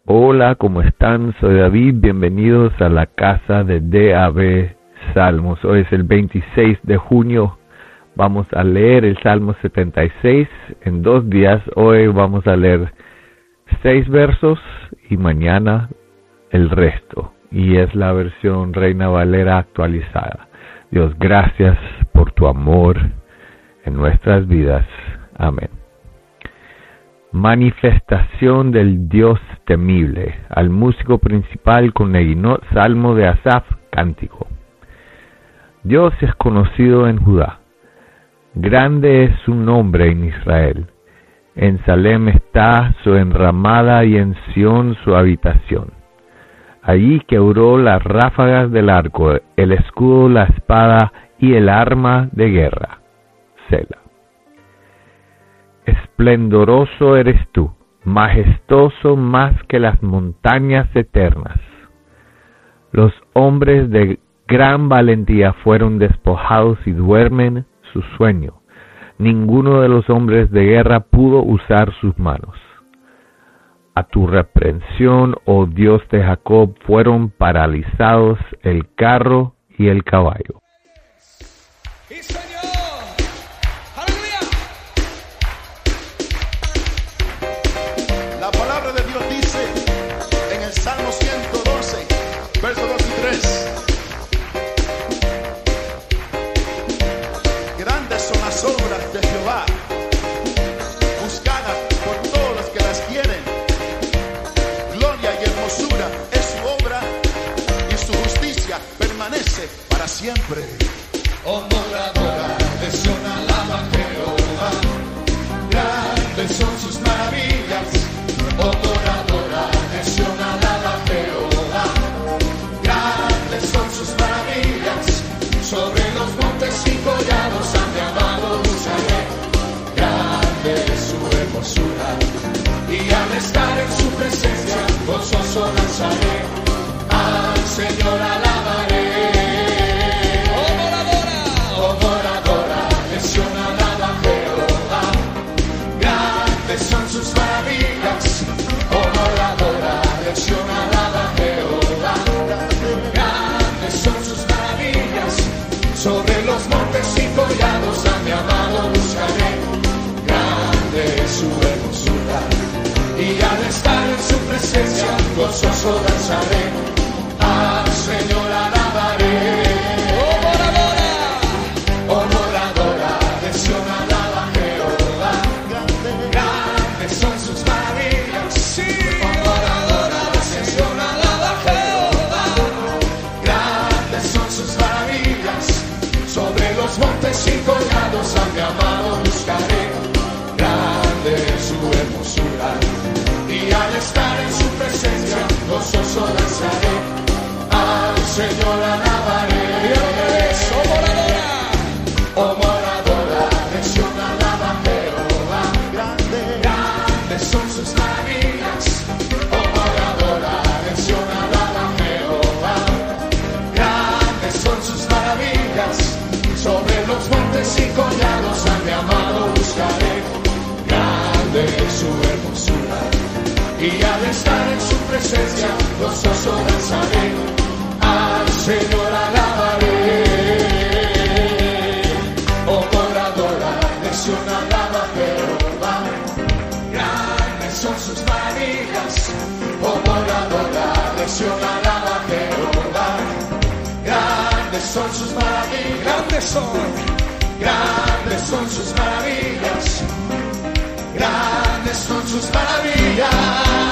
Hola, ¿cómo están? Soy David, bienvenidos a la casa de DAB Salmos. Hoy es el 26 de junio, vamos a leer el Salmo 76 en 2 días. Hoy vamos a leer 6 versos y mañana el resto. Y es la versión Reina Valera actualizada. Dios, gracias por tu amor en nuestras vidas. Amén. Manifestación del Dios temible. Al músico principal con Neguinot, Salmo de Asaf, cántico. Dios es conocido en Judá. Grande es su nombre en Israel. En Salem está su enramada y en Sión su habitación. Allí quebró las ráfagas del arco, el escudo, la espada y el arma de guerra. Sela. Esplendoroso eres tú, majestuoso más que las montañas eternas. Los hombres de gran valentía fueron despojados y duermen su sueño. Ninguno de los hombres de guerra pudo usar sus manos. A tu reprensión, oh Dios de Jacob, fueron paralizados el carro y el caballo. ¡Sí, Señor! ¡Aleluya! La palabra de Dios dice en el Salmo 112, versos 2 y 3. Grandes son las obras de Jehová, buscadas por todos los que las quieren. Gloria y hermosura es su obra, y su justicia permanece para siempre. Oh, moradora de Sión, alaba a Jehová. Grandes son sus maravillas. Oh, moradora de Sión, alaba a Jehová. Grandes son sus maravillas. Sobre los montes y collados a mi amado buscaré. Grande es su hermosura, y al estar en su presencia gozoso danzaré. Al Señor alabaré. Son sus maravillas, oh moradora de Sión, alaba a Jehová. Grandes son sus maravillas, sobre los montes y collados a mi amado buscaré. Grande es su hermosura, y al estar en su presencia gozoso danzaré. Al Señor alabaré. Oh moradora de Sión, alaba a Jehová. Grandes son sus maravillas, sí. Oh moradora de Sión, alaba a Jehová. Grandes son sus maravillas, sobre los montes y collados a mi amado buscaré. Grande es su hermosura, y al estar en su presencia gozoso danzaré. Al Señor alabaré. Oh moradora de Sión, alaba a Jehová. Grandes son sus maravillas. Oh moradora de Sión, alaba a Jehová. Grandes son sus maravillas, sobre los montes y collados a mi amado buscaré. Grande es su hermosura, y al estar en su presencia gozoso danzaré. Al Señor alabaré. Oh moradora de Sión, alaba a Jehová. Grandes son sus maravillas. Oh moradora de Sión, alaba a Jehová. Grandes son sus maravillas. Grandes son sus maravillas. Grandes son sus maravillas.